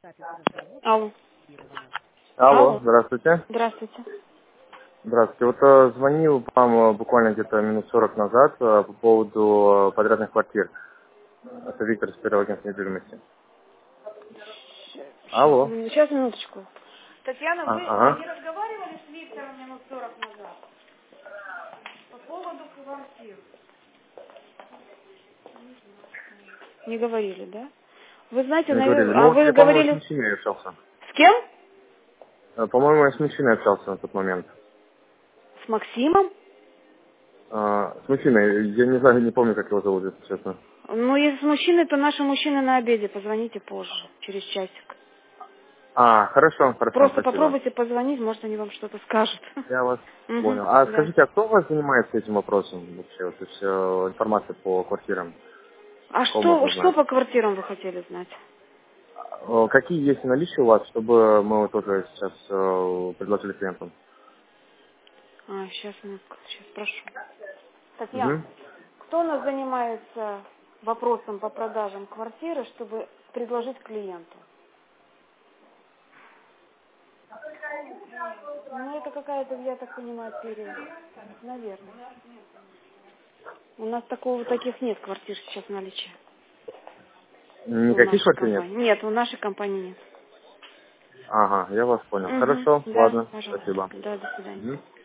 Алло. Алло, Алло. здравствуйте. Здравствуйте. Здравствуйте. Вот звонил вам буквально где-то минут 40 назад по поводу подрядных квартир. Это Виктор с первого агентства недвижимости. Алло. Сейчас, минуточку. Татьяна, вы Ага. не разговаривали с Виктором минут 40 назад по поводу квартир? Не говорили, да? Вы знаете, Не говорили. Ну а вот вы я, по-моему, с говорили мужчиной общался. с кем? По-моему, я с мужчиной общался на тот момент. С Максимом? С мужчиной. Я не знаю, не помню, как его зовут, если честно. Ну, если с мужчиной, то наши мужчины на обеде. Позвоните позже, через часик. Хорошо, хорошо, Просто спасибо. попробуйте позвонить, может, они вам что-то скажут. Я вас Угу, понял. А да. скажите, а кто у вас занимается этим вопросом вообще? Вот, то есть информация по квартирам. А Кого можно что знать? по квартирам вы хотели знать? Какие есть наличия у вас, чтобы мы вот тоже сейчас предложили клиентам? Сейчас, сейчас спрошу. Татьяна, Угу. кто у нас занимается вопросом по продажам квартиры, чтобы предложить клиенту? Ну, это какая-то, я так понимаю, наверное. У нас таких нет квартир сейчас в наличии. В Никаких нашей квартир нет? компании. Нет, в нашей компании нет. Ага, я вас понял. Угу, Хорошо, да, ладно, пожалуйста. спасибо. Да, до свидания. Мгм.